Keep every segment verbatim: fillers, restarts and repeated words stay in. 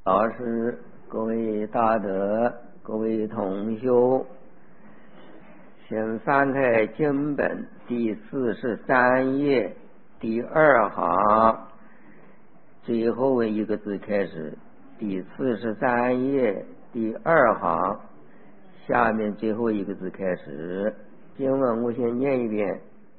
老师，各位大德，各位同修，先翻开经本第四十三页第二行最后一个字开始，第四十三页第二行下面最后一个字开始。经文我先念一遍：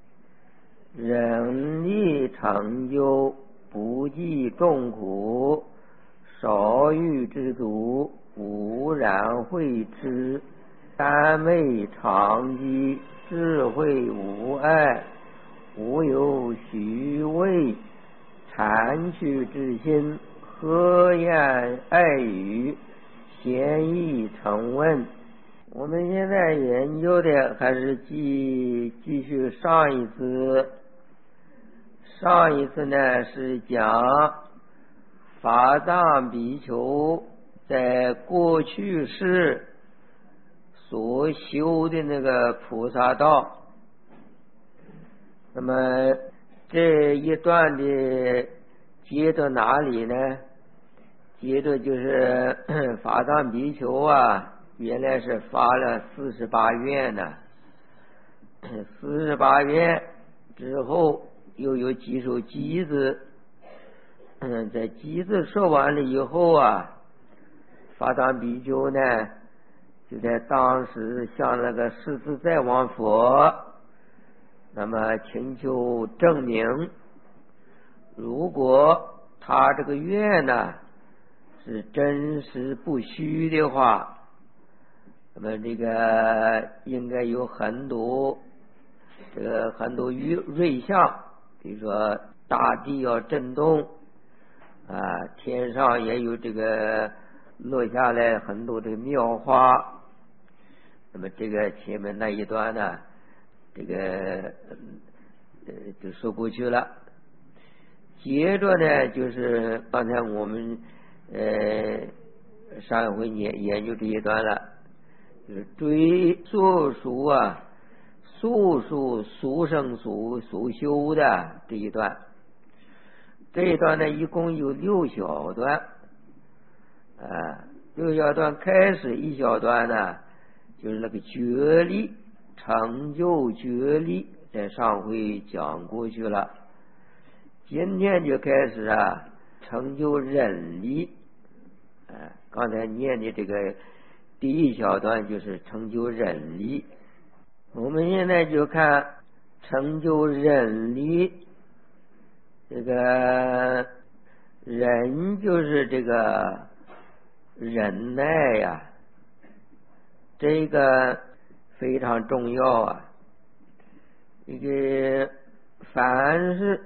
人力成就，不计众苦，少欲知足，无然会知，三昧常寂，智慧无碍，无有虚伪，禅取之心，和言爱语，闲意成问。我们现在研究的还是继继续上一次，上一次呢是讲法藏比丘在过去世所修的那个菩萨道。那么这一段的接着哪里呢？接着就是法藏比丘啊，原来是发了四十八愿呢，四十八愿之后又有几首偈子。嗯，在偈子说完了以后啊，法藏比丘呢就在当时向那个世自在王佛那么请求证明，如果他这个愿呢是真实不虚的话，那么这个应该有很多这个很多瑞相，比如说大地要震动啊，天上也有这个落下来很多的妙花。那么这个前面那一段呢，这个呃就说过去了。接着呢，就是刚才我们呃上一回研研究这一段了，就是追溯述啊，述述俗生所所修的这一段。这一段呢一共有六小段，啊，六小段开始一小段呢就是那个觉力，成就觉力，在上回讲过去了。今天就开始啊，成就忍力。啊，刚才念的这个第一小段就是成就忍力。我们现在就看成就忍力。这个忍就是这个忍耐呀，这个非常重要啊。这个凡是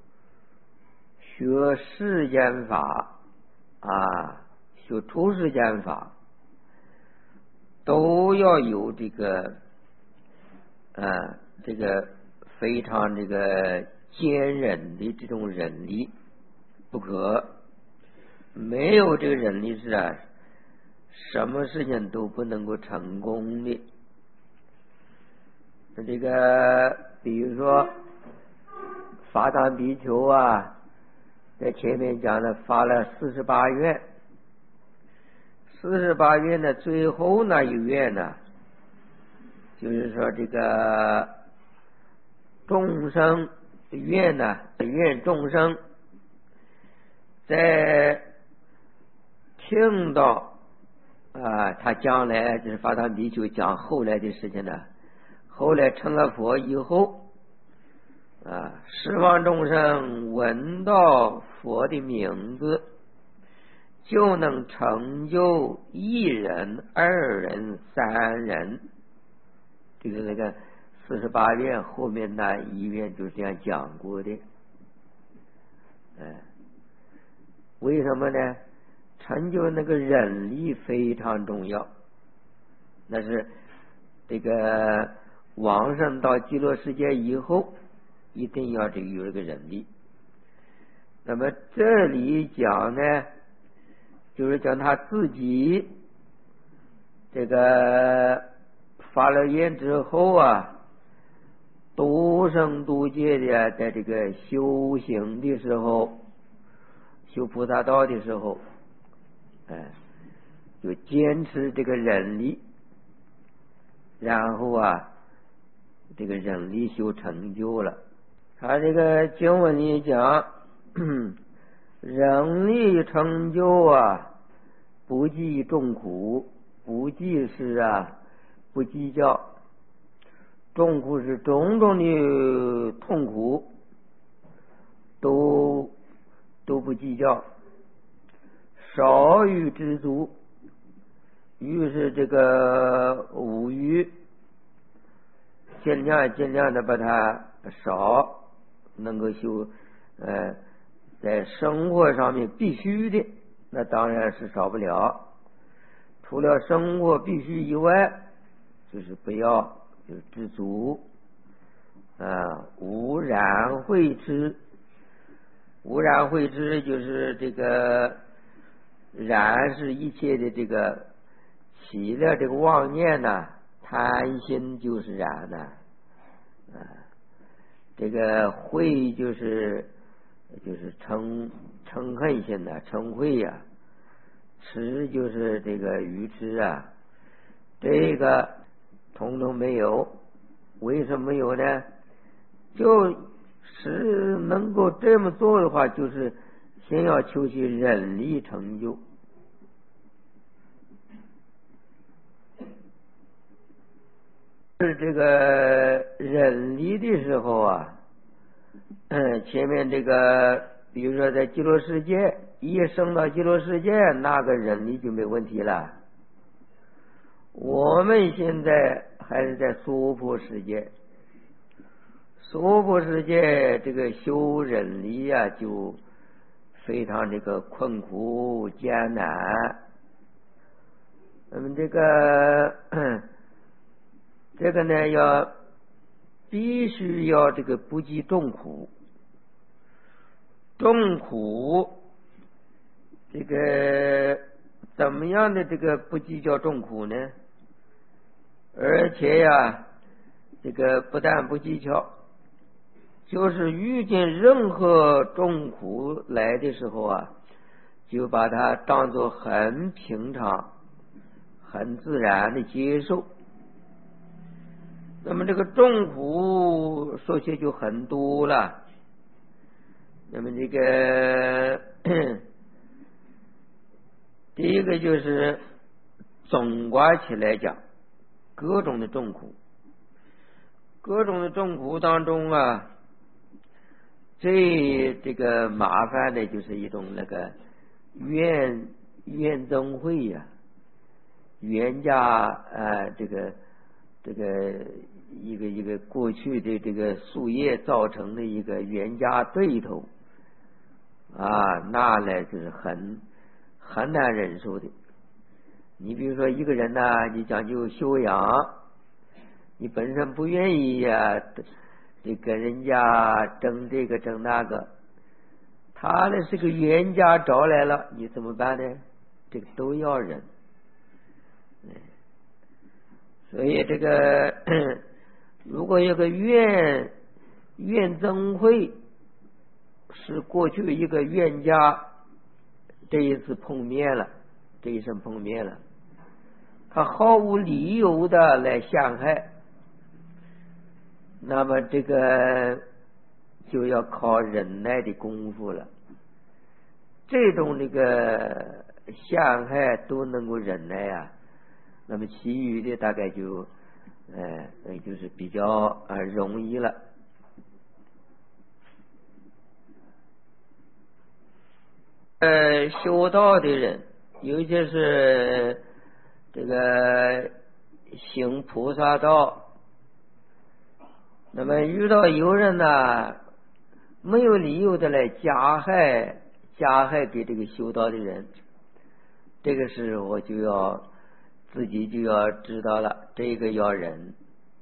学世间法啊，学出世间法，都要有这个啊，这个非常这个坚忍的这种忍力不可。没有这个忍力是啊，什么事情都不能够成功的。这个比如说法藏比丘啊，在前面讲了发了四十八愿，四十八愿的最后那一愿呢，就是说这个众生愿呢，愿众生在听到啊，他将来就是法藏比丘讲后来的事情呢，后来成了佛以后啊，十方众生闻到佛的名字，就能成就一人、二人、三人。这个那个四十八愿后面那一愿就这样讲过的。哎，为什么呢？成就那个忍力非常重要。那是这个往生到极乐世界以后，一定要这个有这个忍力。那么这里讲呢，就是讲他自己这个发了愿之后啊，独生独界的在这个修行的时候，修菩萨道的时候， 哎，就坚持这个忍力，然后啊，这个忍力修成就了。他这个经文里讲，忍力成就啊，不计众苦，不计是啊，不计较，众苦是种种的痛苦，都都不计较，少欲知足，欲是这个五欲，尽量尽量的把它少，能够修呃在生活上面必须的，那当然是少不了。除了生活必须以外，就是不要就知足啊，无染秽痴。无染秽痴就是这个染是一切的这个起了这个妄念呐，贪心就是染呐，啊，这个恚就是就是嗔嗔恨心呐，嗔恚呀，痴就是这个愚痴啊，这个统统没有。为什么没有呢？就是能够这么做的话，就是先要求其忍力成就。是这个忍力的时候啊，嗯，前面这个比如说在极乐世界，一升到极乐世界，那个忍力就没问题了。我们现在还是在娑婆世界，娑婆世界这个修忍力啊，就非常这个困苦艰难。那么这个这个呢，要必须要这个不计众苦，众苦这个怎么样的这个不计较众苦呢？而且呀，这个不但不计较，就是遇见任何众苦来的时候啊，就把它当作很平常、很自然的接受。那么这个众苦说起就很多了。那么这个第一个就是总括起来讲，各种的众苦，各种的众苦当中啊，最这个麻烦的就是一种那个怨怨憎会呀、啊，冤家呃这个这个一个一个过去的这个宿业造成的一个冤家对头啊，那来就是很很难忍受的。你比如说一个人呢、啊，你讲究修养，你本身不愿意呀、啊，这跟人家争这个争那个，他呢是个冤家找来了，你怎么办呢？这个都要忍。所以这个如果有个怨怨憎会，是过去一个冤家，这一次碰面了，这一生碰面了，他毫无理由的来陷害，那么这个就要靠忍耐的功夫了。这种这个陷害都能够忍耐啊，那么其余的大概就呃就是比较呃容易了。呃，修道的人，尤其是这个行菩萨道，那么遇到有人呢，没有理由的来加害加害给这个修道的人，这个时候就要自己就要知道了，这个要忍。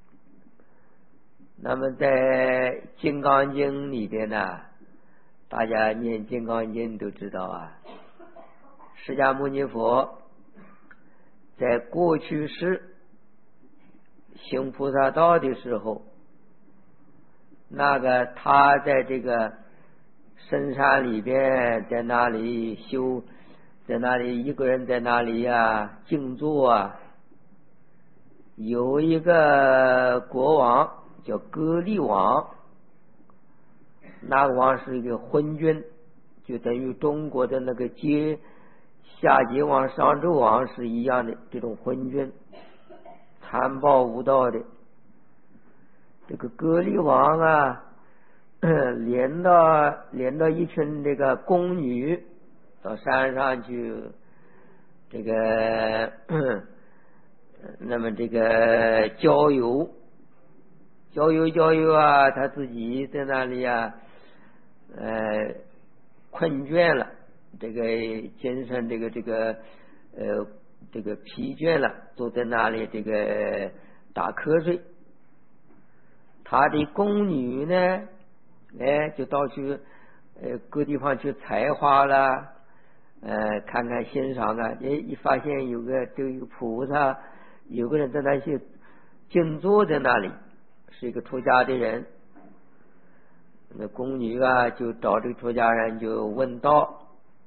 那么在《金刚经》里边呢，大家念《金刚经》都知道啊，释迦牟尼佛在过去世行菩萨道的时候，那个他在这个深山里边，在那里修， 在那里一个人在那里呀静坐啊。有一个国王叫歌利王，那个王是一个昏君，就等于中国的那个桀夏桀王、商纣王是一样的这种昏君，残暴无道的。这个歌利王啊，连到连到一群这个宫女到山上去，这个那么这个郊游，郊游郊游啊，他自己在那里啊，呃，困倦了，这个精神这个这个呃这个疲倦了，坐在那里这个打瞌睡。他的宫女呢，哎，就到处呃各地方去采花啦，呃，看看欣赏啊，哎，一发现有个这个菩萨，有个人在那些静坐在那里，是一个出家的人。那宫女啊，就找这个出家人就问道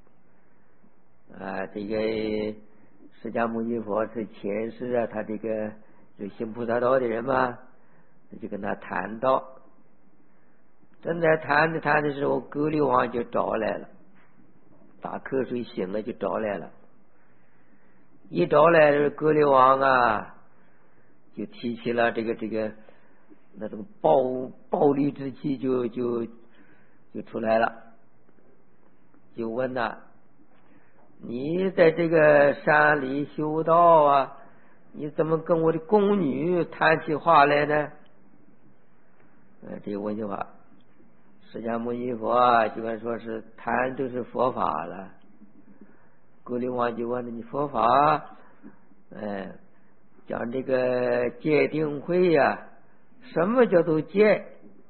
啊，这个释迦牟尼佛是前世啊，他这个有行菩萨道的人嘛。就跟他谈到，正在谈着谈的时候，歌利王就找来了，打瞌睡醒了就找来了。一找来的歌利王啊，就提起了这个这个那种暴暴力之气就就就出来了，就问呐，你在这个山里修道啊，你怎么跟我的宫女谈起话来呢？呃，这个问句话，释迦牟尼佛啊，就跟说是谈都是佛法了。歌利王就问了，你佛法，呃，讲这个戒定慧呀、啊，什么叫做戒？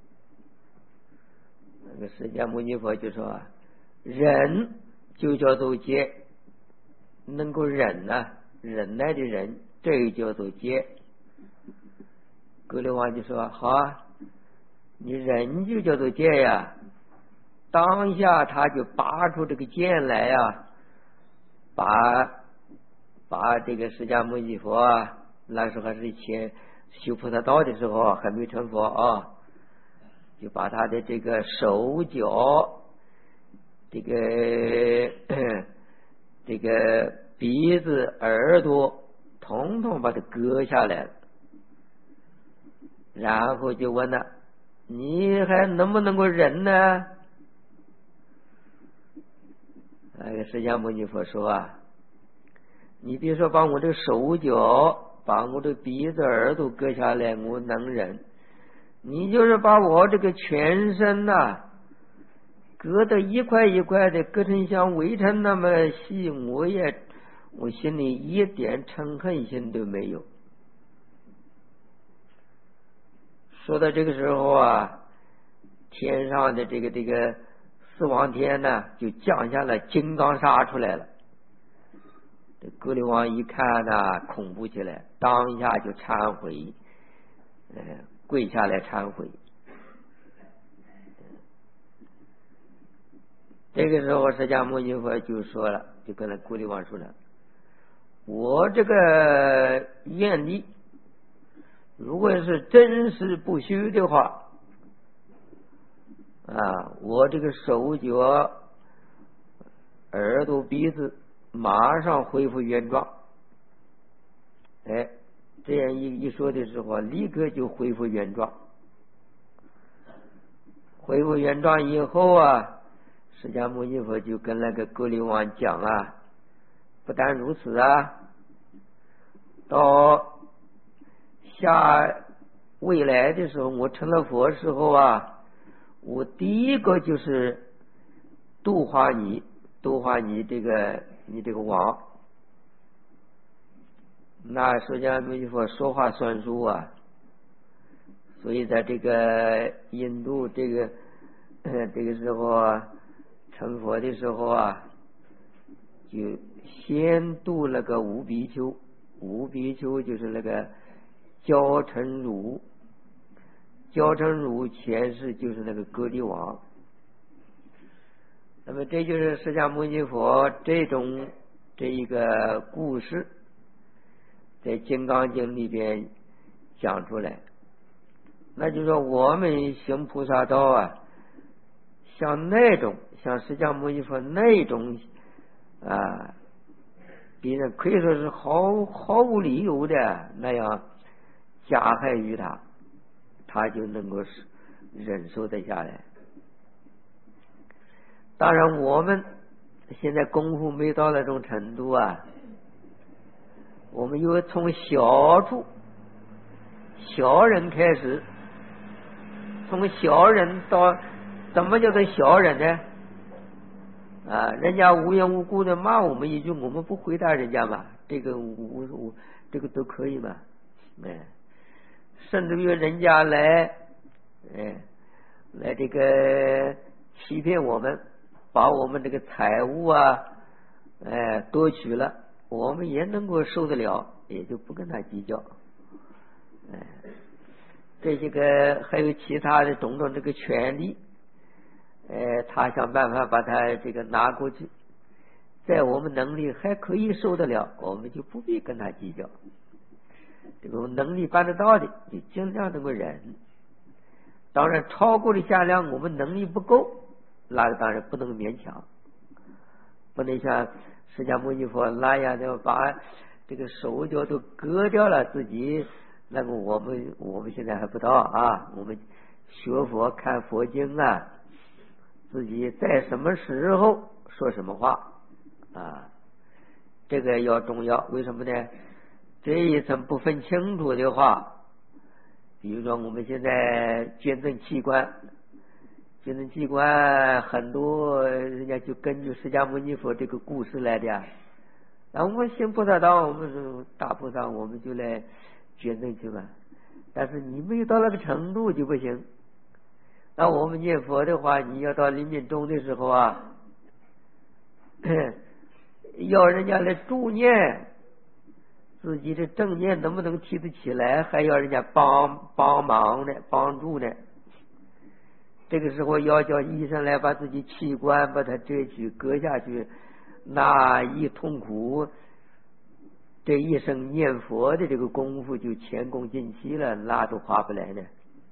那个释迦牟尼佛就说，忍就叫做戒，能够忍啊，忍耐的忍，这叫做戒。歌利王就说，好啊。你忍就叫做戒呀，当下他就拔出这个剑来呀，把把这个释迦牟尼佛啊，那时候还是前修菩萨道的时候还没成佛啊，就把他的这个手脚，这个这个鼻子、耳朵，统统把它割下来了，然后就问了。你还能不能够忍呢？那个释迦牟尼佛说啊，你别说把我这个手脚，把我这鼻子耳朵割下来，我能忍。你就是把我这个全身呐、啊，割得一块一块的，割成像围城那么细，我也我心里一点嗔恨心都没有。说到这个时候啊，天上的这个这个四王天呢，就降下了金刚砂出来了。这歌利王一看呢，恐怖起来，当下就忏悔，呃，跪下来忏悔。这个时候，释迦牟尼佛就说了，就跟那歌利王说了，我这个愿力。如果是真实不虚的话啊，我这个手脚、耳朵、鼻子马上恢复原状。哎，这样一一说的时候，立刻就恢复原状。恢复原状以后啊，释迦牟尼佛就跟那个歌利王讲啊，不但如此啊，到下未来的时候，我成了佛时候啊，我第一个就是度化你，度化你这个你这个王。那释迦牟尼佛说话算数啊，所以在这个印度这个这个时候啊，成佛的时候啊，就先度那个五比丘，五比丘就是那个焦成儒，焦成儒前世就是那个歌利王。那么这就是释迦牟尼佛这种这一个故事在《金刚经》里边讲出来，那就是说我们行菩萨道啊，像那种像释迦牟尼佛那种啊，别人可以说是毫毫无理由的那样加害于他，他就能够忍受得下来。当然我们现在功夫没到那种程度啊，我们又从小处小人开始，从小人到怎么叫做小人呢？啊，人家无缘无故的骂我们一句，我们不回答人家嘛，这个无无这个都可以嘛，哎，甚至于人家来，哎，来这个欺骗我们，把我们这个财物啊，哎，夺取了，我们也能够受得了，也就不跟他计较。哎，这些个还有其他的种种这个权利，呃，他想办法把他这个拿过去，在我们能力还可以受得了，我们就不必跟他计较。这个能力办得到的，就尽量能够忍。当然，超过的下量，我们能力不够，那个当然不能勉强，不能像释迦牟尼佛那样的把这个手脚都割掉了，自己那个我们我们现在还不到啊。我们学佛看佛经啊，自己在什么时候说什么话啊，这个要重要。为什么呢？这一层不分清楚的话，比如说我们现在捐赠器官，捐赠器官很多人家就根据释迦牟尼佛这个故事来的呀。然后我们行菩萨道，我们是大菩萨，我们就来捐赠去嘛。但是你没有到那个程度就不行。那我们念佛的话，你要到临命终的时候啊，要人家来助念，自己的正念能不能提得起来，还要人家帮帮忙呢，帮助呢。这个时候要叫医生来把自己器官把它摘去割下去，那一痛苦，这一生念佛的这个功夫就前功尽弃了，那都划不来呢。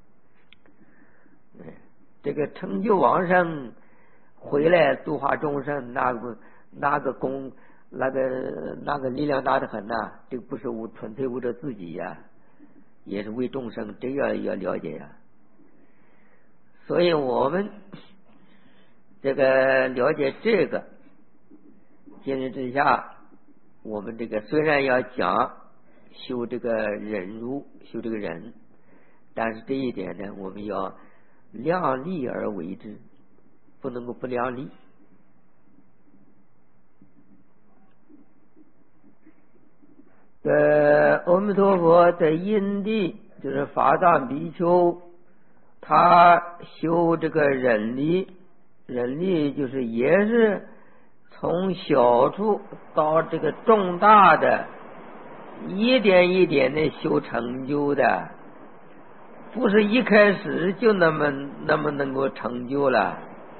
这个成就往生回来度化众生，那个那个功那个那个力量大得很呐、啊！这个不是为纯粹为了自己呀、啊，也是为众生，这要要了解呀、啊。所以我们这个了解这个，今日之下，我们这个虽然要讲修这个忍辱，修这个忍，但是这一点呢，我们要量力而为之，不能够不量力。呃，阿弥陀佛在因地就是法藏比丘，他修这个忍力，忍力就是也是从小处到这个重大的，一点一点的修成就的，不是一开始就那么那么能够成就了。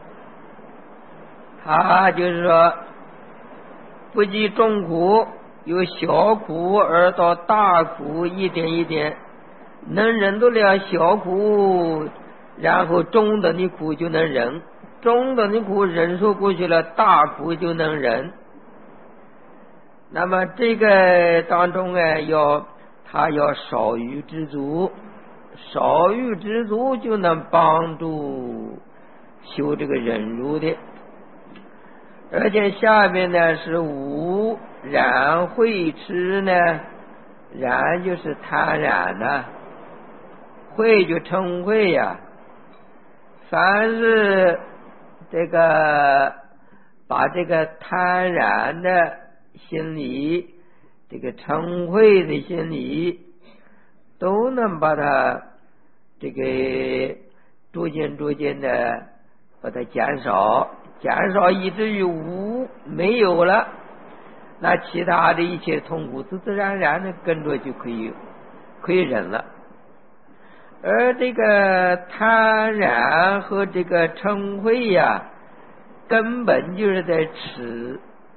他就是说不计重苦，由小苦而到大苦，一点一点能忍得了小苦，然后中等的苦就能忍，中等的苦忍受过去了，大苦就能忍。那么这个当中啊，要他要少欲知足，少欲知足就能帮助修这个忍辱的。而且下面呢是无染慧痴呢，染就是贪染呐、啊，慧就嗔恚呀。凡是这个把这个贪染的心理，这个嗔恚的心理，都能把它这个逐渐逐渐的把它减少，减少以至于无没有了，那其他的一切痛苦自自然然的跟着就可以可以忍了。而这个贪染和这个嗔恚呀，根本就是在吃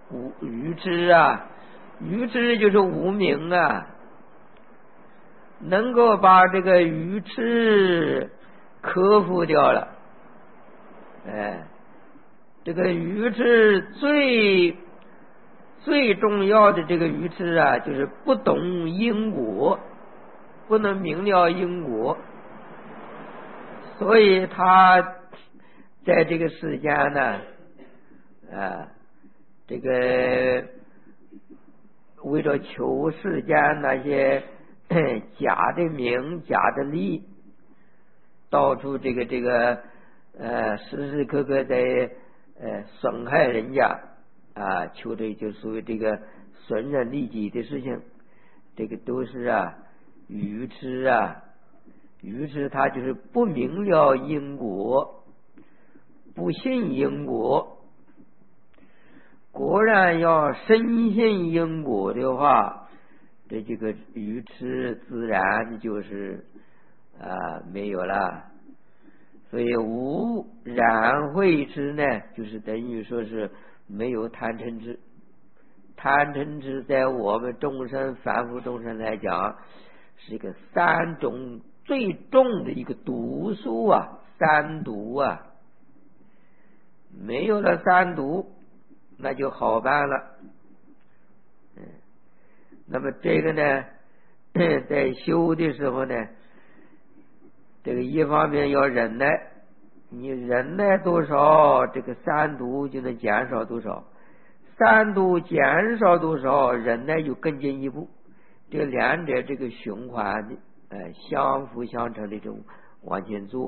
无愚痴啊，愚痴就是无明啊，能够把这个愚痴克服掉了。哎，这个愚痴最最重要的这个愚痴啊，就是不懂因果，不能明了因果，所以他在这个世间呢，啊，这个为了求世间那些假的名、假的利，到处这个这个呃时时刻刻在呃损害人家啊，求的就属于这个损人利己的事情，这个都是啊愚痴啊，愚痴他就是不明了因果，不信因果。果然要深信因果的话，这这个愚痴自然就是啊没有了。所以无染慧痴呢，就是等于说是没有贪嗔痴。贪嗔痴在我们众生凡夫众生来讲，是一个三种最重的一个毒素啊，三毒啊。没有了三毒，那就好办了。嗯，那么这个呢，在修的时候呢，这个一方面要忍耐，你忍耐多少，这个三毒就能减少多少，三毒减少多少，忍耐就更进一步，这两者这个循环的呃相辅相成的这种往前做。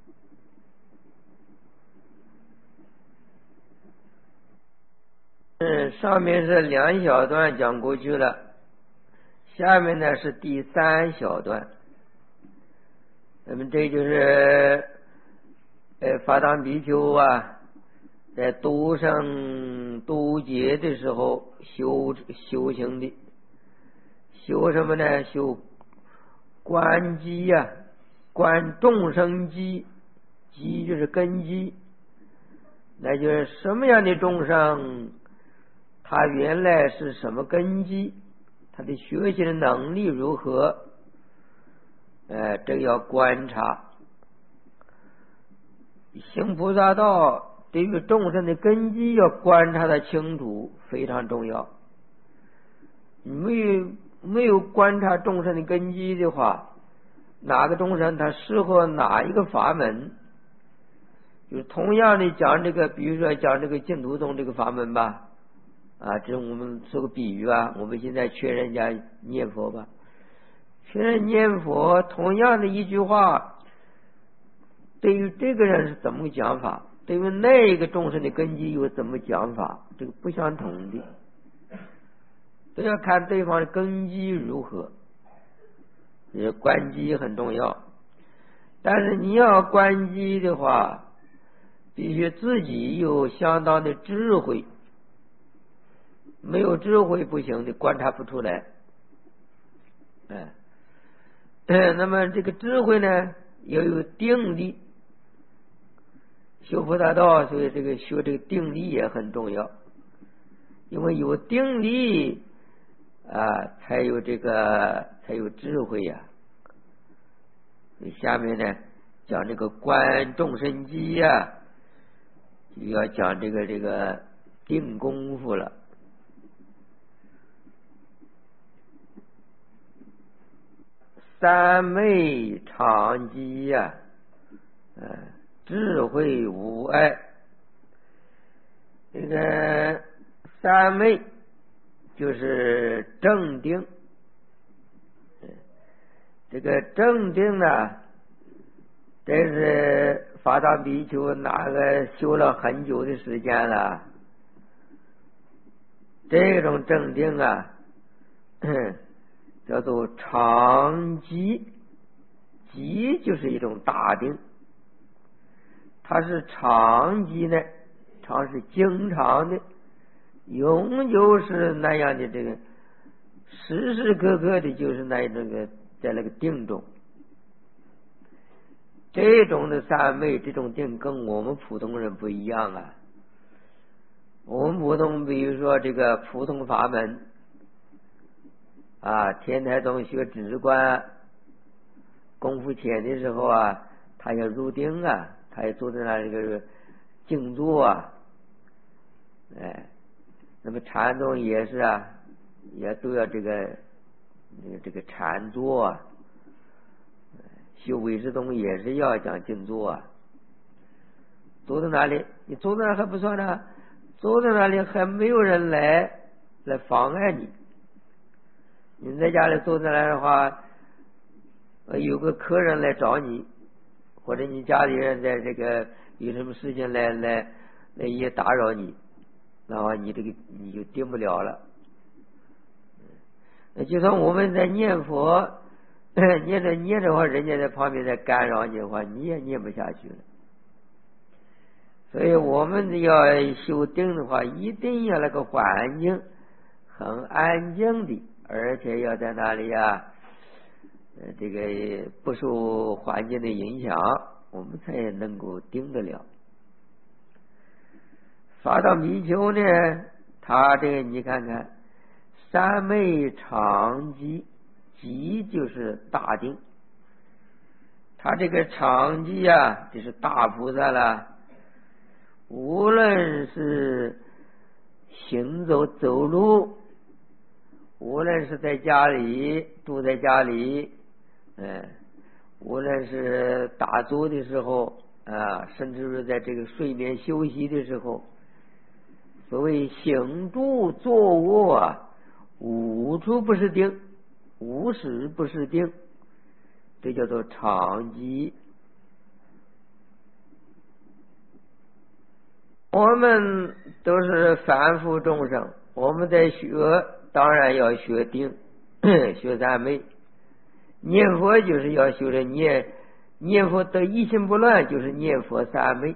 嗯，上面是两小段讲过去了，下面呢是第三小段。那么这就是呃法当比丘啊，在度生度劫的时候修修行的，修什么呢？修观基呀、啊，观众生基，基就是根基，那就是什么样的众生，他原来是什么根基，他的学习的能力如何，呃，这个要观察。行菩萨道对于众生的根基要观察的清楚，非常重要。没有没有观察众生的根基的话，哪个众生他适合哪一个法门，就是同样的讲这个，比如说讲这个净土宗这个法门吧，啊，这是我们做个比喻啊，我们现在劝人家念佛吧，劝人念佛，同样的一句话，对于这个人是怎么讲法，对于那一个众生的根基又怎么讲法，这个不相同的，都要看对方的根基如何。这观基很重要，但是你要观基的话，必须自己有相当的智慧，没有智慧不行的，观察不出来。哎，那么这个智慧呢，要有定力。修菩萨道，所以这个学这个定力也很重要，因为有定力啊，才有这个才有智慧呀、啊。下面呢讲这个观众生机呀、啊，就要讲这个这个定功夫了。三昧常寂呀、啊，嗯、呃，智慧无碍。这个三昧就是正定，这个正定呢，这是法当比丘哪个修了很久的时间了，这种正定啊，叫做常寂，寂就是一种大定，它是常寂呢，常是经常的，永久是那样的，这个时时刻刻的就是那那个在那个定中。这种的三昧，这种定跟我们普通人不一样啊。 我们普通比如说这个普通法门啊，天台宗学止观功夫浅的时候啊，他要入定啊，他也坐在那里个静坐啊，哎，那么禅宗也是啊，也都要这个这个禅坐啊，修唯识宗也是要讲静坐啊。坐在那里，你坐在那还不算呢，坐在那里还没有人来来妨碍你。你在家里坐在那的话，有个客人来找你，或者你家里人在这个有什么事情来来来也打扰你，那么你这个你就定不了了。就算我们在念佛，念着念着话，人家在旁边在干扰你的话，你也念不下去了。所以我们要修定的话，一定要那个环境很安静的，而且要在那里啊，呃，这个不受环境的影响，我们才能够定得了。发到迷丘呢，他这个你看看，三昧常寂，寂就是大定，他这个常寂啊，就是大菩萨了。无论是行走走路，无论是在家里住在家里，嗯，无论是打坐的时候啊，甚至是在这个睡眠休息的时候，所谓行住坐卧啊，无处不是定，无时不是定，这叫做常寂。我们都是凡夫众生，我们在学，当然要学定，学三昧。念佛就是要修着念，念佛得一心不乱，就是念佛三昧。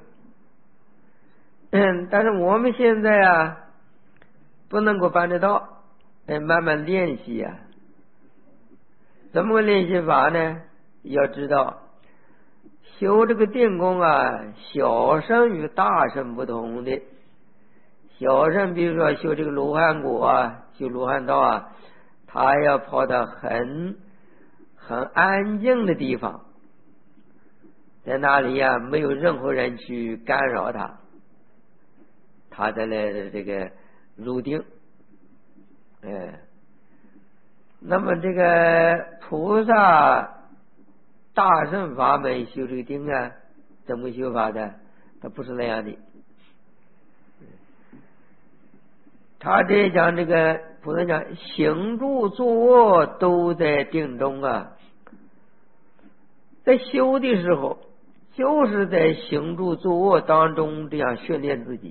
嗯，但是我们现在啊，不能够办得到，哎，慢慢练习啊。怎么个练习法呢？要知道。修这个定功啊，小乘与大乘不同的。小乘比如说修这个罗汉果啊，修罗汉道啊，他要跑到很很安静的地方，在那里呀、啊、没有任何人去干扰他，他在那这个入定。哎，那么这个菩萨大乘法门修这个定啊，怎么修法的？他不是那样的。他这讲这个菩萨讲行住坐卧都在定中啊，在修的时候，就是在行住坐卧当中这样训练自己。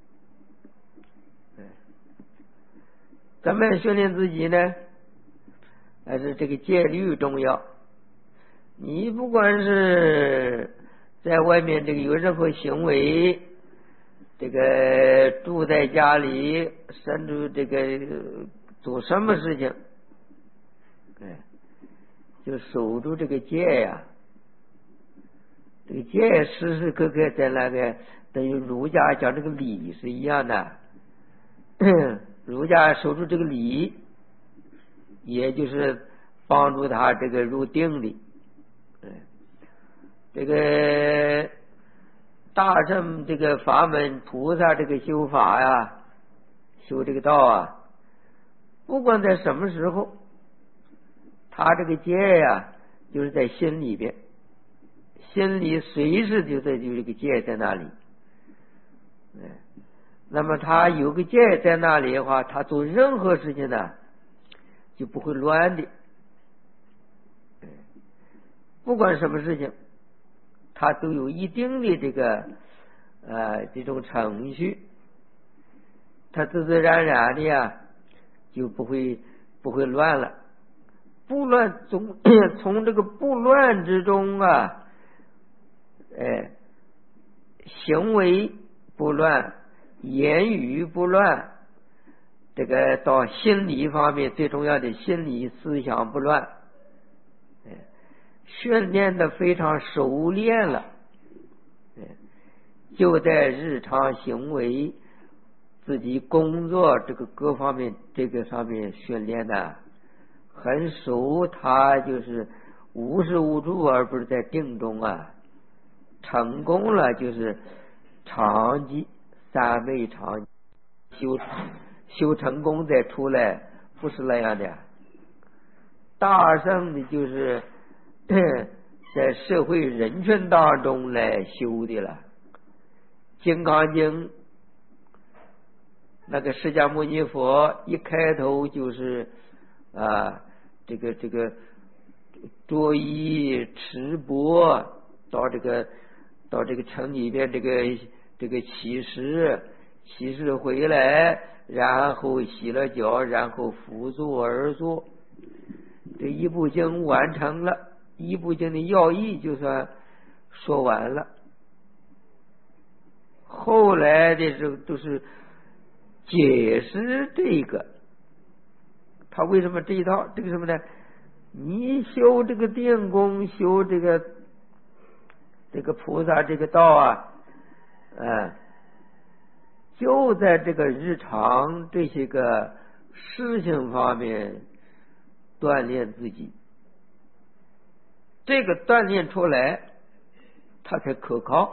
怎么样训练自己呢？还是这个戒律重要。你不管是在外面这个有任何行为，这个住在家里，甚至这个做什么事情，哎，就守住这个戒呀、啊。这个戒时时刻刻在那个等于儒家讲这个礼是一样的，儒家守住这个礼，也就是帮助他这个入定的。这个大乘这个法门，菩萨这个修法呀，修这个道啊，不管在什么时候，他这个戒呀，就是在心里边，心里随时就在有这个戒在那里。那么他有个戒在那里的话，他做任何事情呢，就不会乱的。不管什么事情，他都有一定的这个呃这种程序，他自自然然的呀就不会不会乱了。不乱从从这个不乱之中啊，哎，行为不乱，言语不乱，这个到心理方面最重要的心理思想不乱。训练的非常熟练了，就在日常行为自己工作这个各方面这个上面训练的很熟，他就是无时无处而不是在定中啊，成功了就是长寂三昧长修修成功再出来，不是那样的。大圣的就是在社会人群当中来修的了。金刚经那个释迦牟尼佛一开头就是啊，这个这个着衣持钵到这个到这个城里边这个这个乞食乞食回来，然后洗了脚，然后辅坐而坐，这一部经完成了，一部经的要义就算说完了。后来的时候都是解释这个，他为什么这一套这个什么呢？你修这个定功，修这个这个菩萨这个道啊，嗯，就在这个日常这些个事情方面锻炼自己，这个锻炼出来，它才可靠。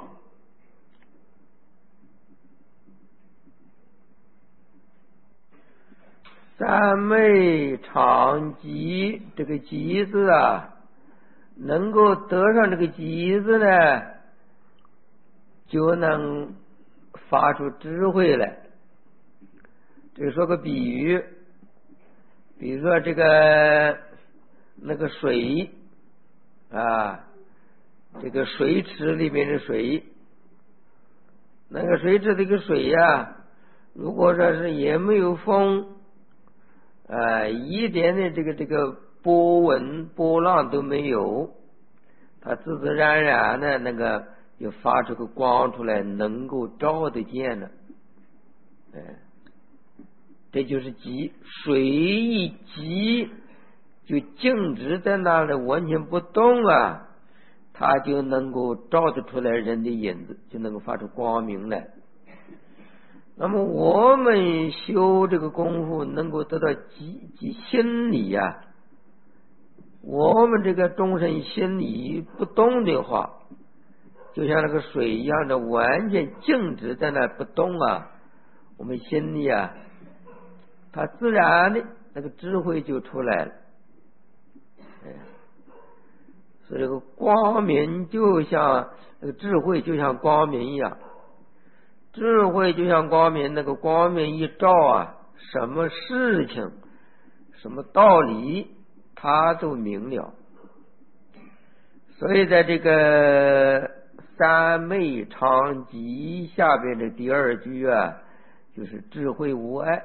三昧长寂，这个寂字啊，能够得上这个寂字呢，就能发出智慧来。这个说个比喻，比如说这个那个水啊，这个水池里面的水，那个水池这个水呀、啊，如果说是也没有风。呃，一点的这个这个波纹波浪都没有，它自自然然的那个就发出个光出来，能够照得见的。哎，这就是寂，水一寂就静止在那里，完全不动啊，它就能够照得出来人的影子，就能够发出光明来。那么我们修这个功夫能够得到极极心理呀、啊，我们这个众生心理不动的话，就像那个水一样的完全静止在那不动啊，我们心里啊，它自然的那个智慧就出来了。哎，所以这个光明就像那个智慧就像光明一样。智慧就像光明，那个光明一照啊，什么事情什么道理它都明了。所以在这个三昧长寂下边的第二句啊，就是智慧无碍，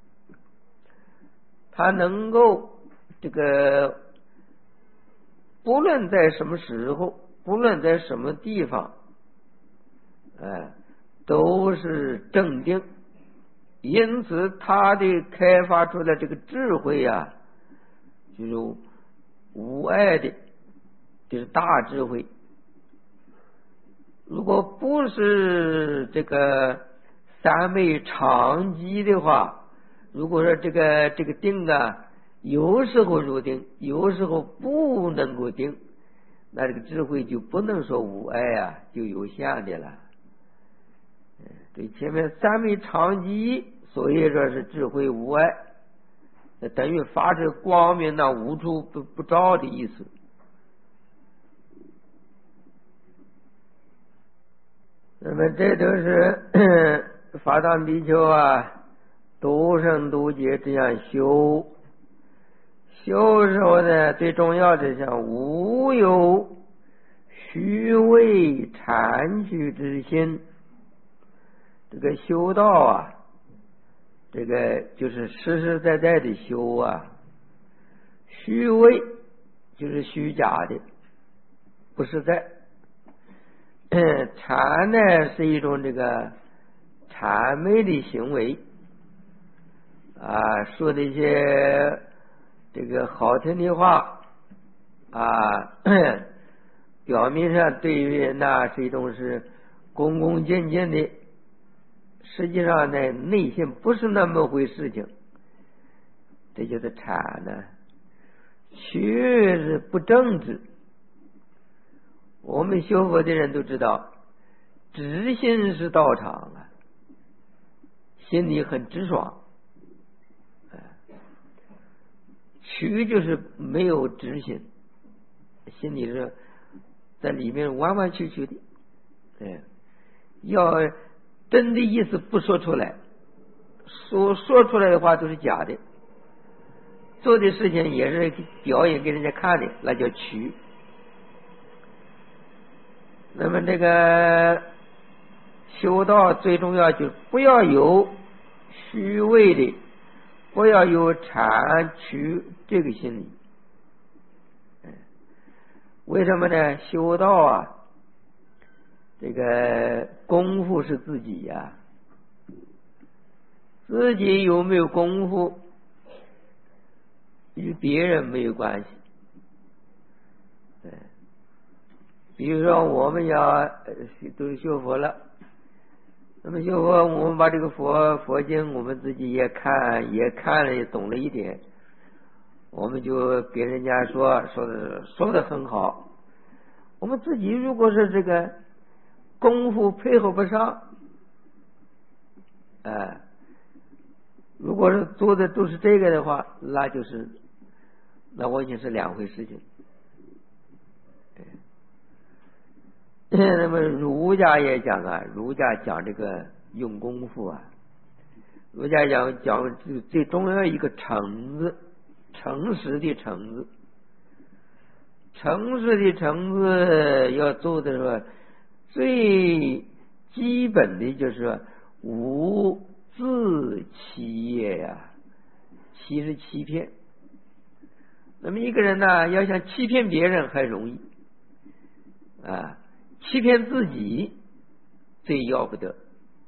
它能够这个不论在什么时候，不论在什么地方，哎，都是正定，因此他的开发出来这个智慧啊，就是无碍的，就是大智慧。如果不是这个三昧长寂的话，如果说这个这个定啊，有时候入定，有时候不能够定，那这个智慧就不能说无碍啊，就有限的了。对，前面三昧长寂，所以说是智慧无碍，那等于发出光明呢，无处不不照的意思。那么这都是法藏比丘啊，独生独觉这样修，修时候呢，最重要的像无有虚伪谄曲之心。这个修道啊，这个就是实实在在的修啊。虚伪就是虚假的，不实在。谄呢是一种这个谄媚的行为啊，说的一些这个好听的话啊，表面上对于那是一种是恭恭敬敬的， 实际上呢，内心不是那么回事情，这就是禅呢，确实不正直。我们修佛的人都知道，直心是道场啊，心里很直爽。曲就是没有直心，心里是在里面弯弯曲曲的。哎，要真的意思不说出来，说说出来的话都是假的，做的事情也是表演给人家看的，那叫曲。那么这个修道最重要就是不要有虚伪的，不要有谄曲这个心理。为什么呢？修道啊，这个功夫是自己呀、啊，自己有没有功夫与别人没有关系。对，比如说我们要都是修佛了，那么修佛，我们把这个佛佛经我们自己也看也看了也懂了一点，我们就给人家说说的说的很好。我们自己如果是这个功夫配合不上，哎，如果是做的都是这个的话，那就是那完全是两回事情。那么儒家也讲啊，儒家讲这个用功夫啊，儒家讲讲最重要一个诚字，诚实的诚字，诚实的诚字要做的时候，最基本的就是无自欺业呀，欺是欺骗。那么一个人呢，要想欺骗别人很容易啊，欺骗自己最要不得。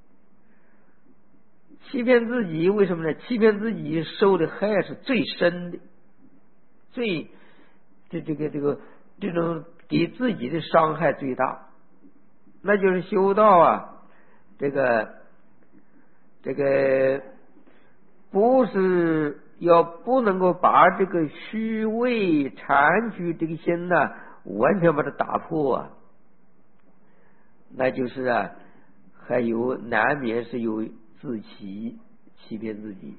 欺骗自己为什么呢？欺骗自己受的害是最深的，最这这个这个这种给自己的伤害最大。那就是修道啊，这个这个不是要不能够把这个虚伪谄曲这个心呢、啊，完全把它打破啊，那就是啊，还有难免是有自欺欺骗自己。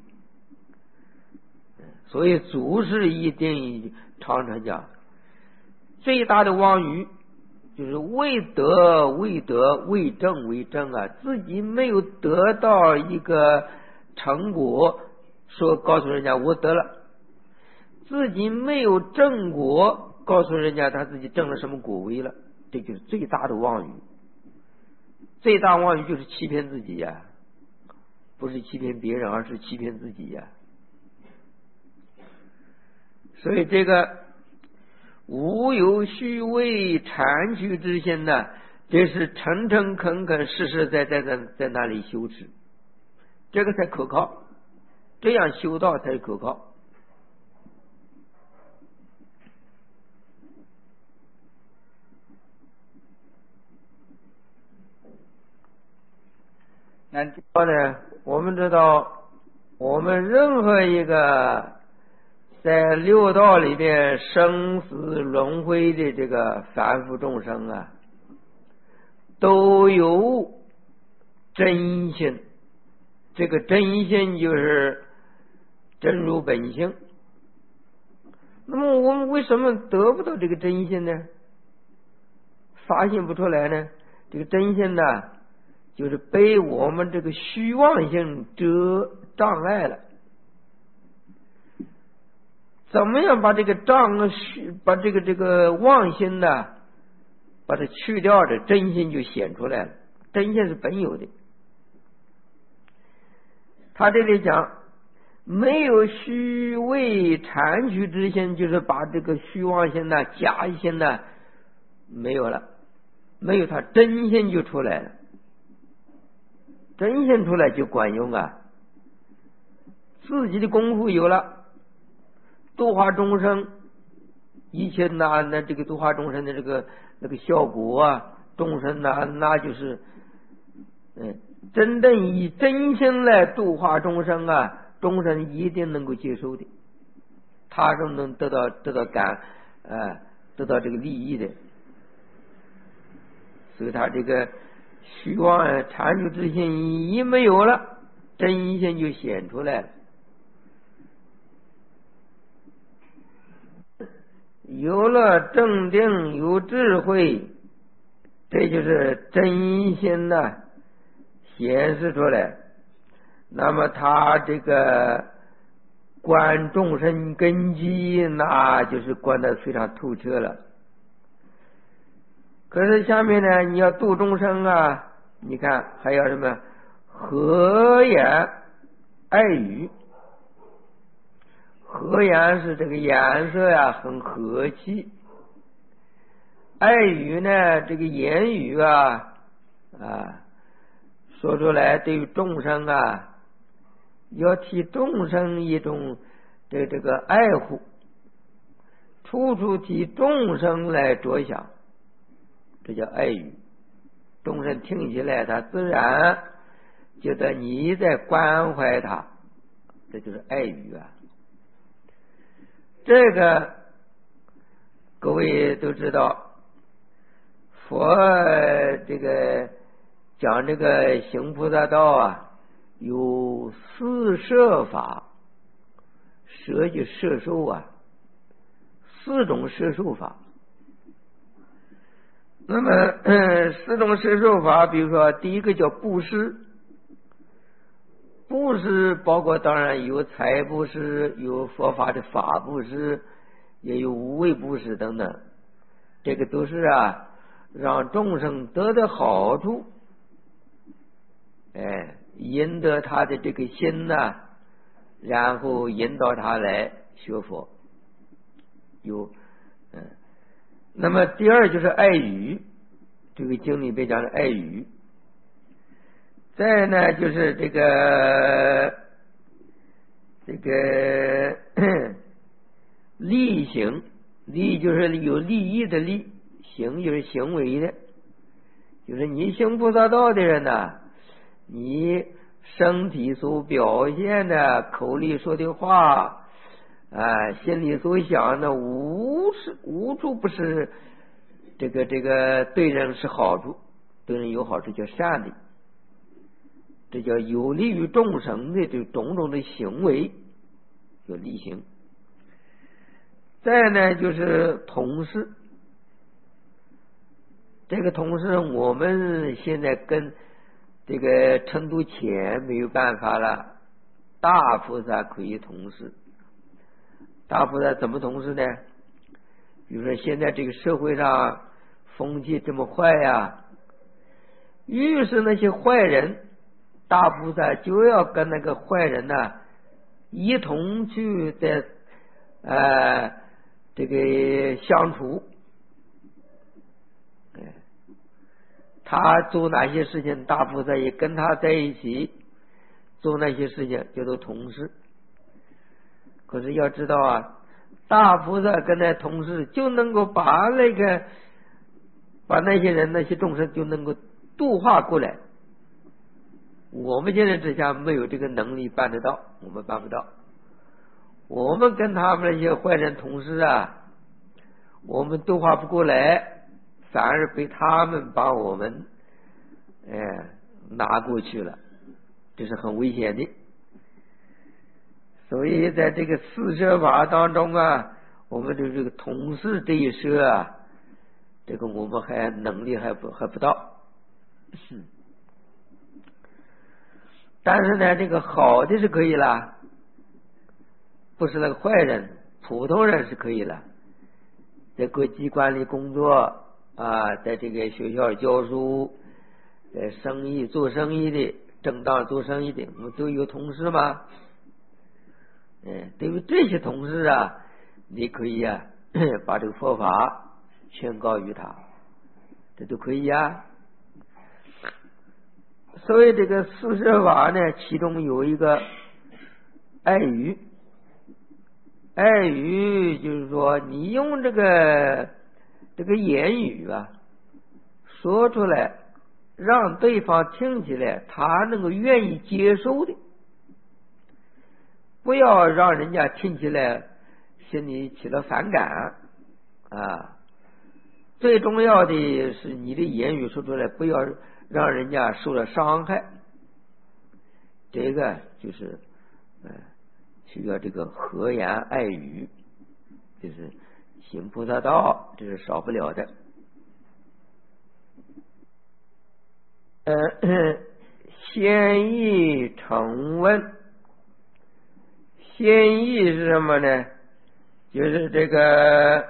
所以祖师一定常常讲，最大的妄语就是为得为得为正为正啊，自己没有得到一个成果，说告诉人家我得了，自己没有正果，告诉人家他自己正了什么果位了，这就是最大的妄语。最大妄语就是欺骗自己呀、啊，不是欺骗别人，而是欺骗自己呀、啊。所以这个无有虚伪谄曲之心呢，这是诚诚恳恳实实在在在在那里修持，这个才可靠，这样修道才可靠。那这个呢，我们知道，我们任何一个在六道里边生死轮回的这个凡夫众生啊，都有真心。这个真心就是真如本性。那么我们为什么得不到这个真心呢？发现不出来呢？这个真心呢，就是被我们这个虚妄性遮障碍了。怎么样把这个障虚，把这个这个妄心呢，把它去掉的，真心就显出来了。真心是本有的。他这里讲，没有虚伪谄曲之心，就是把这个虚妄心呢、假心呢没有了，没有，他真心就出来了。真心出来就管用啊！自己的功夫有了，度化众生，一切那那这个度化众生的这个那个效果啊，众生那那就是，嗯， 真正以真心来度化众生啊，众生一定能够接受的，他是能得到得到感呃得到这个利益的。所以他这个虚妄缠住之心一没有了，真心就显出来了。有了正定，有智慧，这就是真心呐、啊、显示出来。那么他这个观众生根基，那就是观得非常透彻了。可是下面呢，你要度众生啊，你看还要什么和颜爱语。和颜是这个颜色呀、啊、很和气，爱语呢这个言语啊啊说出来对于众生啊，要替众生一种对这个爱护，处处替众生来着想，这叫爱语。众生听起来他自然觉得你在关怀他，这就是爱语啊。这个各位都知道，佛这个讲这个行菩萨道啊，有四摄法，摄就摄受啊，四种摄受法。那么、呃、四种摄受法，比如说第一个叫布施。布施包括当然有财布施，有佛法的法布施，也有无畏布施等等，这个都是啊让众生得的好处，哎，引得他的这个心呐、啊，然后引导他来学佛。有嗯，那么第二就是爱语，这个经里边讲的爱语。再呢就是这个这个利行，利就是有利益的利，行就是行为的，就是你行菩萨道的人呢、啊，你身体所表现的，口里说的话啊，心里所想的，无是无处不是这个这个对人是好处，对人有好处叫善的，这叫有利于众生的这种种的行为叫利行。再呢就是同事，这个同事我们现在跟这个程度浅没有办法了，大菩萨可以同事。大菩萨怎么同事呢？比如说现在这个社会上风气这么坏呀、啊，遇是那些坏人，大菩萨就要跟那个坏人呢、啊、一同去在呃这个相处，他做哪些事情，大菩萨也跟他在一起做那些事情，叫做同事。可是要知道啊，大菩萨跟那同事就能够把那个把那些人那些众生就能够度化过来。我们现在之下没有这个能力办得到，我们办不到。我们跟他们那些坏人同事啊，我们度化不过来，反而被他们把我们哎拿过去了，这是很危险的。所以在这个四摄法当中啊，我们的这个同事这一摄啊，这个我们还能力还不还不到。但是呢，这个好的是可以了，不是那个坏人，普通人是可以了。在各机关里工作啊，在这个学校教书，在生意做生意的，正当做生意的，我们都有同事吗？嗯，对于这些同事啊，你可以啊把这个佛法宣告于他，这都可以啊。所以这个四摄法呢，其中有一个爱语。爱语就是说，你用这个这个言语啊说出来， 让对方听起来他能够愿意接受的，不要让人家听起来心里起了反感啊。最重要的是你的言语说出来不要让人家受了伤害，这个就是呃需要这个和颜爱语，就是行菩萨道，这是少不了的。呃，先意成问，先意是什么呢？就是这个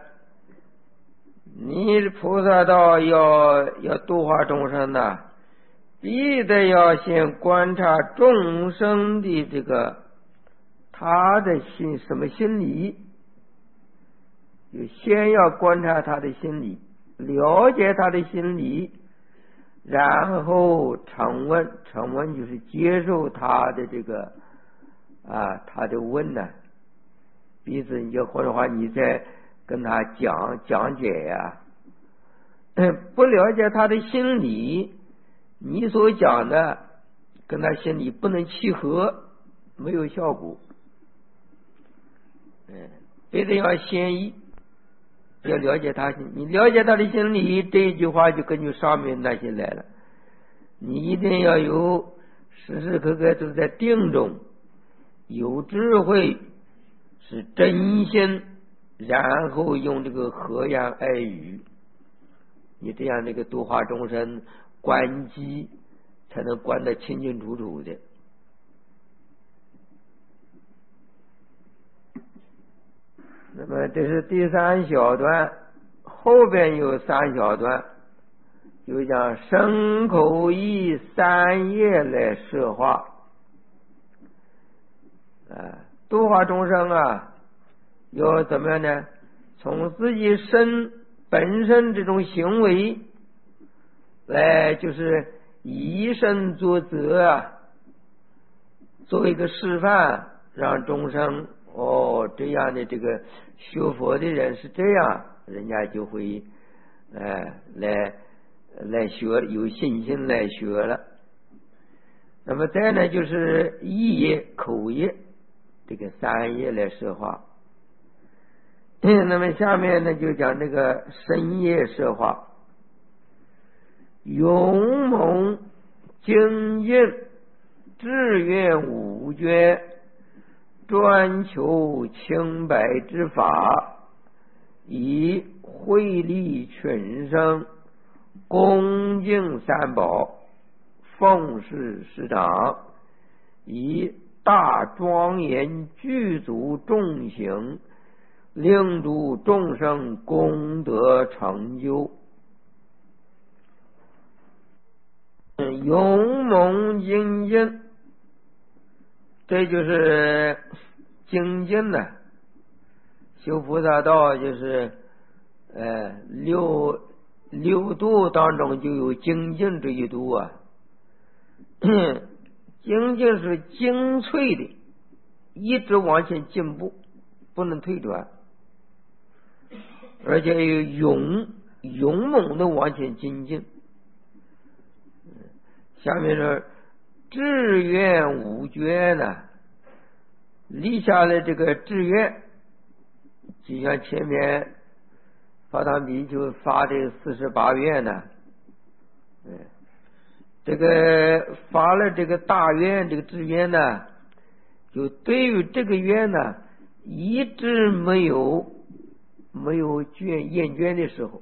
你菩萨道要要度化众生的，必得要先观察众生的这个他的心什么心理，就先要观察他的心理，了解他的心理，然后成问，成问就是接受他的这个啊他的问呢，彼此你就或者话你在跟他讲讲解呀、啊，不了解他的心理，你所讲的跟他心理不能契合，没有效果。嗯，非得要先意，要了解他心，你了解他的心理，这一句话就根据上面那些来了。你一定要有时时刻刻都在定中，有智慧，是真心，然后用这个和颜爱语，你这样这个度化众生观机才能观得清清楚楚的。那么这是第三小段，后边有三小段，就讲身口意三业来摄化。啊，度化众生啊，要怎么样呢？从自己身本身这种行为来，就是以身作则啊，作为一个示范，让众生哦，这样的这个学佛的人是这样，人家就会呃来来学，有信心来学了。那么再呢，就是意业、口业这个三业来摄化。那么下面呢，就讲这个身业摄化，勇猛精进，志愿无捐，专求清白之法，以惠利群生，恭敬三宝，奉事师长，以大庄严具足众行，令诸众生功德成就。勇猛精进，这就是精进呢、啊。修菩萨道就是呃六六度当中就有精进这一度啊。精进是精粹的，一直往前进步，不能退转，而且有勇勇猛的往前精进。下面说志愿无捐呢，立下了这个志愿，就像前面法堂比丘发的四十八愿呢，嗯，这个发了这个大愿，这个志愿呢，就对于这个愿呢，一直没有没有倦厌倦的时候。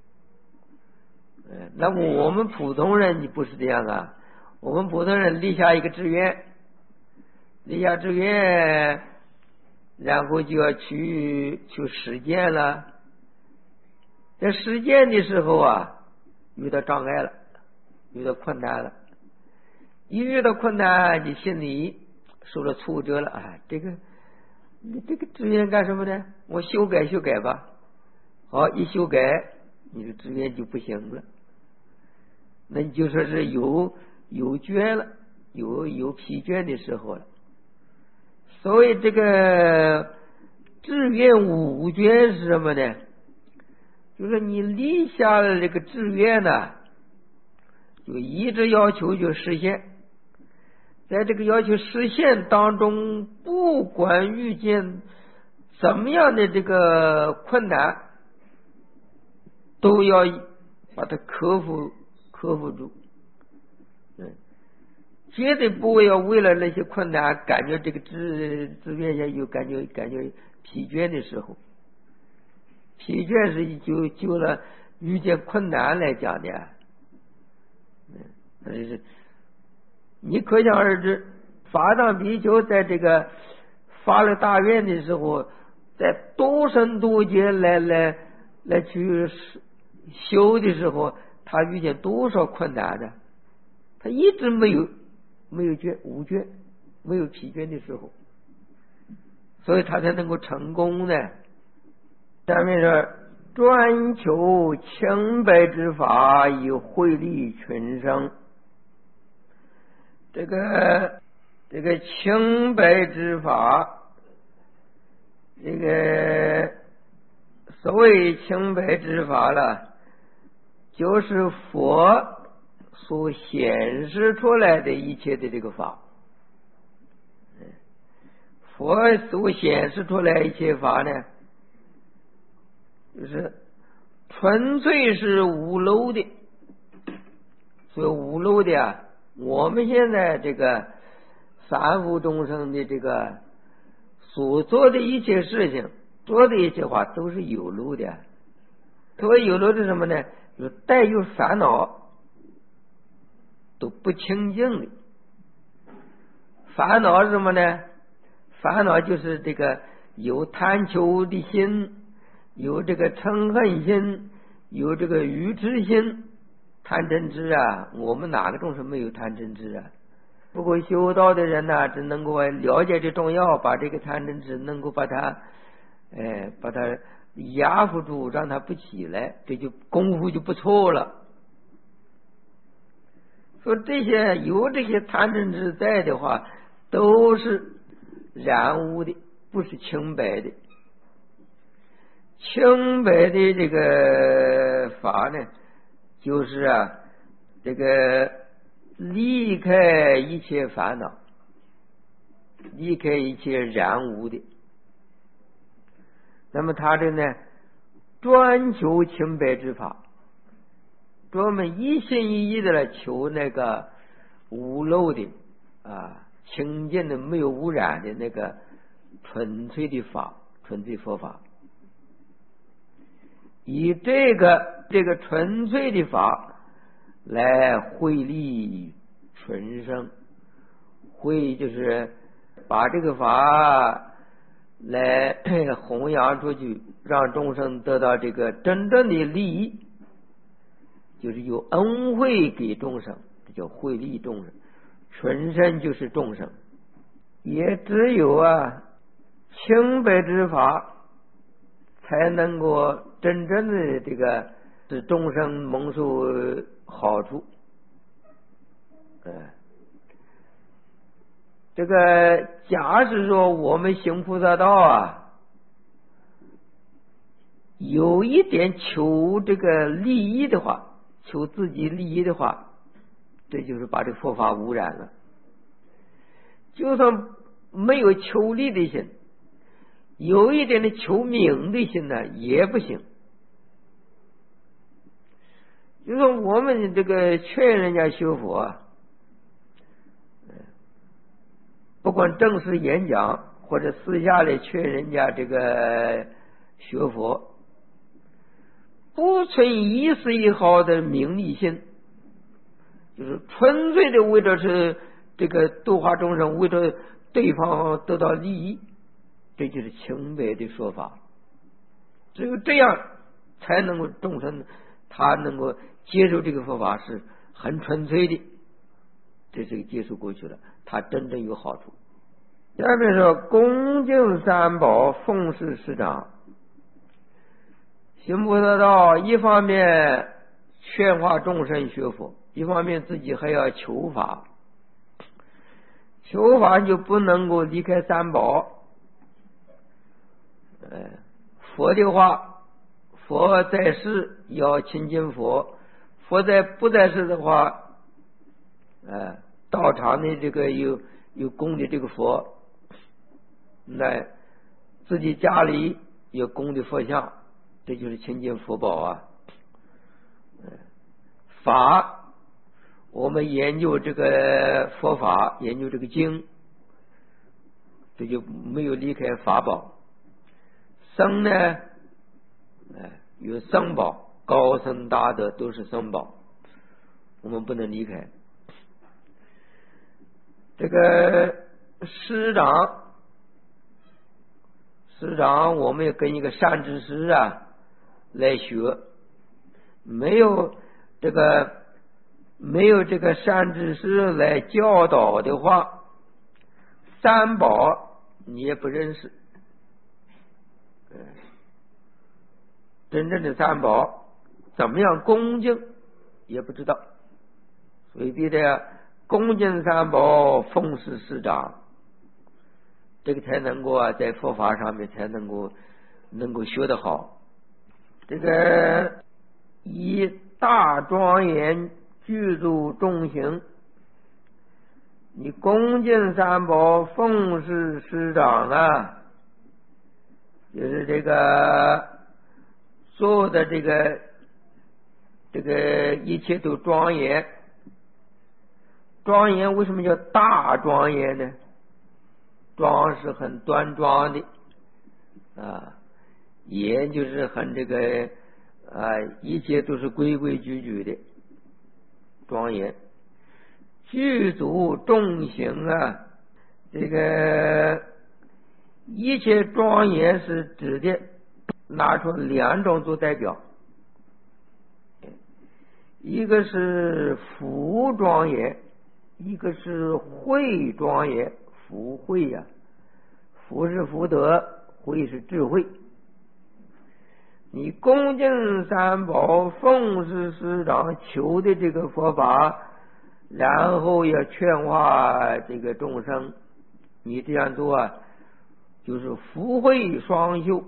那么我们普通人你不是这样啊，我们普通人立下一个志愿，立下志愿，然后就要去去实践了。在实践的时候啊，遇到障碍了，遇到困难了，一遇到困难，你心里受了挫折了啊，这个你这个志愿干什么呢？我修改修改吧。好，一修改，你的志愿就不行了。那你就说是有有倦了，有有疲倦的时候了。所以这个志愿无倦是什么呢？就是你立下了这个志愿呢， 就一直要求就实现。在这个要求实现当中，不管遇见怎么样的这个困难，都要把它克服克服住。嗯，绝对不会要为了那些困难感觉这个直直面下有感觉感觉疲倦的时候。疲倦是就就了遇见困难来讲的。嗯，那就是你可想而知，法藏比丘在这个发了大愿的时候，在多生多劫来来来去修的时候，他遇见多少困难的，他一直没有没有倦无倦，没有疲倦的时候，所以他才能够成功呢。下面说，专求清白之法，以惠利群生。这个这个清白之法，这个所谓清白之法了，就是佛所显示出来的一切的这个法。佛所显示出来一切法呢，就是纯粹是无漏的。所以无漏的啊，我们现在这个凡夫众生的这个所做的一切事情，做的一切话都是有漏的。所谓有漏是什么呢？就是带有烦恼，都不清净的。烦恼是什么呢？烦恼就是这个有贪求的心，有这个嗔恨心，有这个愚痴心。贪嗔痴啊，我们哪个众生没有贪嗔痴啊？不过修道的人呢，只能够了解这重要，把这个贪嗔痴能够把它哎把它压服住，让它不起来，这就功夫就不错了。说这些有这些贪嗔痴在的话，都是染污的，不是清白的。清白的这个法呢，就是啊，这个离开一切烦恼，离开一切染污的。那么他这呢，专求清白之法，专门一心一意的来求那个无漏的啊，清净的没有污染的那个纯粹的法，纯粹佛法。以这个这个纯粹的法来惠利群生，惠就是把这个法来弘扬出去，让众生得到这个真正的利益，就是有恩惠给众生，这叫惠利众生。群生就是众生，也只有啊清白之法才能够真正的这个使众生蒙受好处。呃，这个假使说我们行菩萨道啊，有一点求这个利益的话，求自己利益的话，这就是把这个佛法污染了。就算没有求利的心，有一点的求名的心呢，也不行。就说我们这个劝人家学佛，不管正式演讲或者私下里劝人家这个学佛，不存一丝一毫的名利心，就是纯粹的为着是这个度化众生，为着对方得到利益，这就是清白的说法。只有这样才能够众生他能够接受这个佛法是很纯粹的，这是接受过去了，他真正有好处。下面说恭敬三宝，奉事师长。行菩萨道，一方面劝化众生学佛，一方面自己还要求法。求法就不能够离开三宝。呃，佛的话，佛在世要亲近佛，佛在不在世的话呃，道场的这个有有供的这个佛，那自己家里有供的佛像，这就是亲近佛宝啊。法，我们研究这个佛法，研究这个经，这就没有离开法宝。僧呢，呃，有僧宝，高僧大德都是僧宝，我们不能离开。这个师长，师长，我们也跟一个善知识啊来学，没有这个没有这个善知识来教导的话，三宝你也不认识。真正的三宝怎么样恭敬也不知道，所以必得恭敬三宝，奉事师长，这个才能够啊在佛法上面才能够能够学得好。这个以大庄严具足众行，你恭敬三宝，奉事师长啊，就是这个做的这个这个一切都庄严。庄严为什么叫大庄严呢？庄是很端庄的啊，严就是很这个啊，一切都是规规矩矩的庄严。具足众行啊，这个一切庄严是指的拿出两种做代表，一个是福庄严，一个是慧庄严。福慧呀、啊，福是福德，慧是智慧。你恭敬三宝，奉事师长，求的这个佛法，然后要劝化这个众生，你这样做啊，就是福慧双修，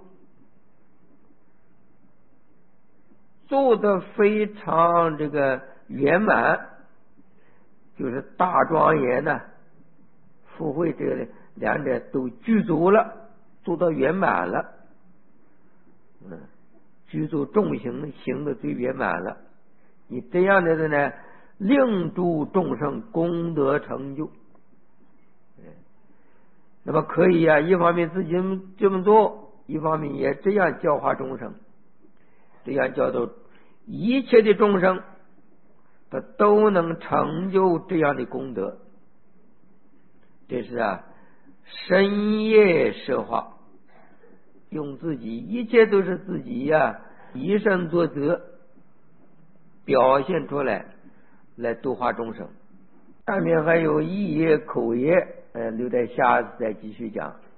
做得非常这个圆满，就是大庄严呢、啊。福慧这个两者都具足了，做到圆满了，嗯，具足众行行的最圆满了。你这样的呢，令诸众生功德成就。那么可以啊，一方面自己这么做，一方面也这样教化众生，这样叫做一切的众生，他都能成就这样的功德。这是啊，深业摄化，用自己，一切都是自己呀、啊，以身作则，表现出来，来度化众生。下面还有意业、口业，呃，留在下次再继续讲。